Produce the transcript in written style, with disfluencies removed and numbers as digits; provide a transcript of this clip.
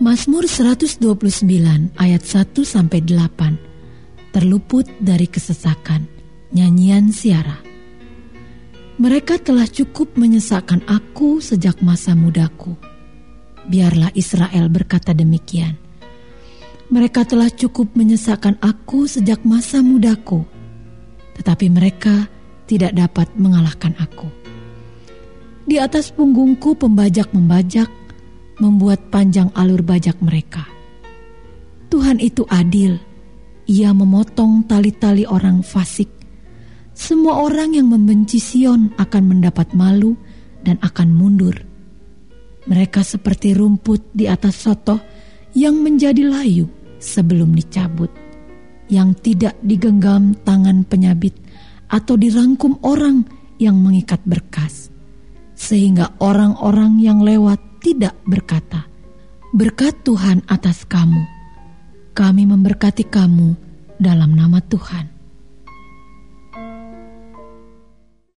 Mazmur 129 ayat 1-8. Terluput dari kesesakan. Nyanyian Siara. Mereka telah cukup menyesakkan aku sejak masa mudaku. Biarlah Israel berkata demikian. Mereka telah cukup menyesakkan aku sejak masa mudaku, tetapi mereka tidak dapat mengalahkan aku. Di atas punggungku pembajak membajak, membuat panjang alur bajak mereka. Tuhan itu adil, Ia memotong tali-tali orang fasik. Semua orang yang membenci Sion akan mendapat malu dan akan mundur. Mereka seperti rumput di atas sotoh yang menjadi layu sebelum dicabut, yang tidak digenggam tangan penyabit atau dirangkum orang yang mengikat berkas, sehingga orang-orang yang lewat tidak berkata, "Berkat Tuhan atas kamu." Kami memberkati kamu dalam nama Tuhan.